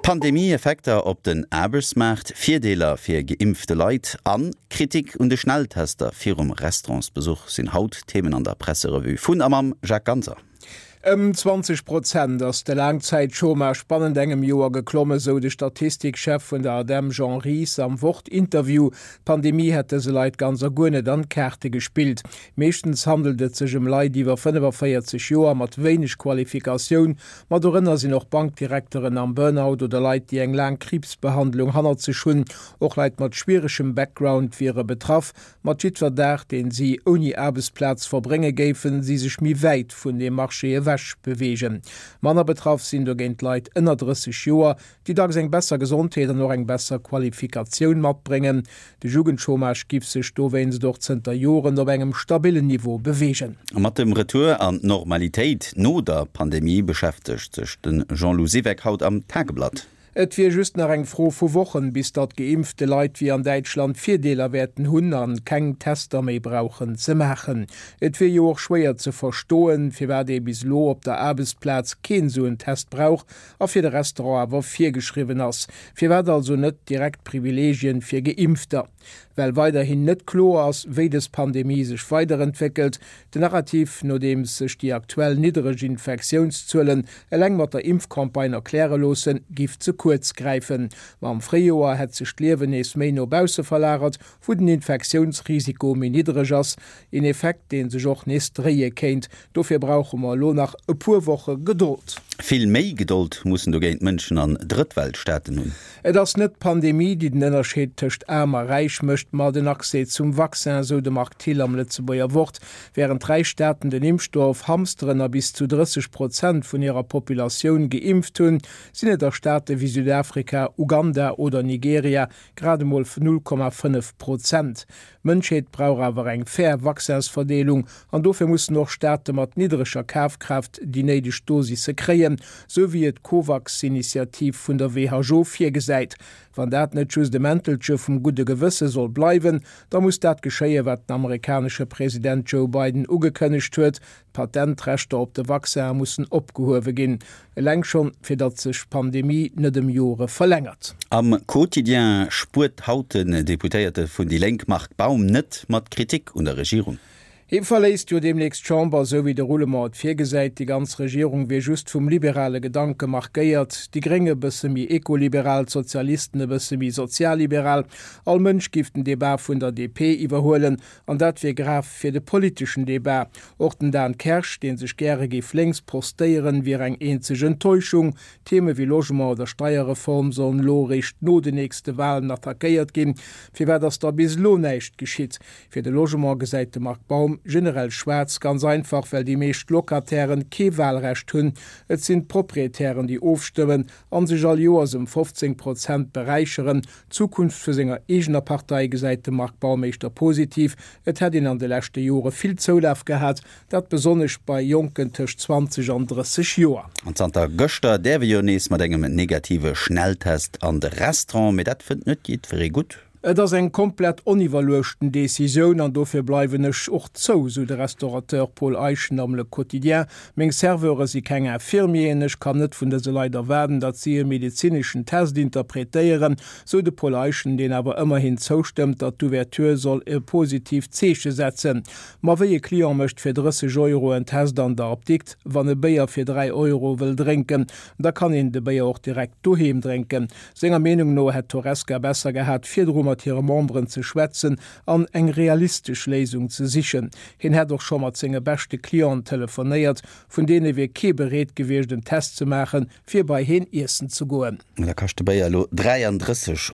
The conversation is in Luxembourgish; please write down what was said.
Pandemieeffekter op den Arbeitsmarkt, Vierdeler fir geimpfte Leiit an, Kritik und de Schnelltester fir Restaurantsbesuch sind Hautthemen an der Presserevue vun am Jacques Ganser. 20% ass de Langzeit Schomer spannend engem Joer geklomme so de Statistikchef vun der Adem Jean Ries am Wortinterview. Pandemie hätte se Leiit ganzer Gunne dann Kärte gespielt. Meeschtens handelte sech Leiit iwwer 45 Joer mat wenig Qualifikationun, mat dorinnner sie noch Bankdirektoren am Burnout oder Leiit die eng lang Krebsbehandlung hanner ze schun, och Leiit mat schwierigem Background wiere betraff, mat Schitverdacht, den sie uni Arbeitsplatz verbringe géfen, sie sech mi weit vun dem Marché bewegen. Manner betraff sinn do géint Leiit ënner 30 Joer, die dags eng besser Gesundheet noch eng besser Qualifikationun mat bringen. De Jugendchomage gif sech dowenns doch zenter Joren op engem stabilen Niveau bewegen. Mat dem Retour an Normalitéit no der Pandemie beschäftigt sech den Jean-Louis Sivek haut am Tageblatt. Et wie just nach eng froh vu Wochen, bis dat geimpfte Leiit wie an Deutschland Vierdeler werden hun an keng Tester méi brauchen ze machen. Et wie jo auch schwer ze verstoen, fir wer de bis lo op der Arbeitsplatz ken so en Test brauch, a fir de Restaurant awer 4 geschrieben ass. Fir wer also net direkt Privilegien fir Geimpfter. Weil weiterhin net klo ass wéi des Pandemie sech weiterentwickelt, de Narrativ no dem sech die aktuell niedrige Infektionszullen eleng mat der Impfkampagne erklärelosen gift zu kurz greifen. Wa am Frioer het sech Lewen ees méi no Bause verlagert, wo den Infektionsrisiko mi niedrig ass, in Effekt den sech och nest dreie kennt, dofir brauche man lo nach e puerwoche Geduld. Viel méi Geduld mussssen du géint Mënschen an Drittweltstaaten hun. Et ass net Pandemie, die den ënnerscheet töcht ärmer reich mëcht mat den Akse zum Wachsen so de Markt Thiel am Lettzebuer Wort, während 3 Staaten den Impfstoff Hamstrenner bis zu 30% vun ihrer Population geimpft hun, sinnet der Staate wie Südafrika, Uganda oder Nigeria gerade mal 0,5%. Mënscheet brauch awer eng fair Wachsensverdelung, an dofir muss noch Staate mat niedrigscher Kaufkraft die neideg Dosisse kreien, so wie et COVAX-Initiativ vun der WHO firgesäit. Wann dat net just de Mäntelche vum gute Gewisse soll bleiwen, da muss dat geschéie, wat den amerikanische Präsident Joe Biden ugekënnecht huet, Patentrechter op de Wachse mussssen opgehowe ginn. Eleng schon fir dat sech Pandemie net dem Jore verlängert. Am Quotidien spurt hauten Deputéierte vun die Lenkmacht Baum net mat Kritik und der Regierung. Im verläst jo demnächst Chamber so wie der Rulemat firgesäit, die ganz Regierung wie just vum liberale Gedanke macht geiert, die Gringe bësse mi ekoliberal, Sozialisten bësse mi sozialliberal, all Mënsch giften Debat vun der DP iwwerhoelen, an dat fir graf fir de politischen Debat. Orten da an Kersch, den sech gre gif längs postéieren wie eng enzeg Enttäuschung, Theme wie Logement oder Steuerreform sollen loricht no de nächste Wahlen attackiert gin, fir wer das da bis lo neicht geschitt. Fir de Logement gesäite Markt Baum generell schwarz ganz einfach, weil die meescht Lokatären Kewahlrecht hunn. Et sind Proprietären, die aufstimmen, an sich all Joas 15% bereicheren. Zukunft für senger eigener Partei gesäite Markt Baumeister positiv. Et hat ihn an de letzte Jahre viel Zulauf gehabt, dat besonders bei Jungen tisch 20 und 30 Jahre. An Santa Göster, der wir nächstes Mal engem negative Schnelltest an de Restaurant, mit dat find net geht very gut. Et ass eng komplett onivaluechten Deciioun an dofir bleiwenech och zo, so de Restaurateur Paul Eichen am Le Quotidien. Mg Serveure si kenger Firmienech kann net vun de se leider werden, dat sie medizinschen Test interpretéieren, so de Paul Eichen, den awer immerhin zoustimmt, dat d'Ouverture soll e positiv Zeche setzen. Ma wéi e Klier mëcht fir 30 € en Test an der abdikt, wann e Beier fir 3 € will trinken, da kann en de Beier auch direkt doheem trinken. Senger Menung no het Torreska besser gehät, fir ihre Membren zu schwätzen, an eng realistisch Lesung zu sichern. Hin hat doch schon mal zinge beste Klienten telefoniert, von denen wir kebereet gewesen den Test zu machen, für bei hin ersten zu gehen. Da kannst du bei 33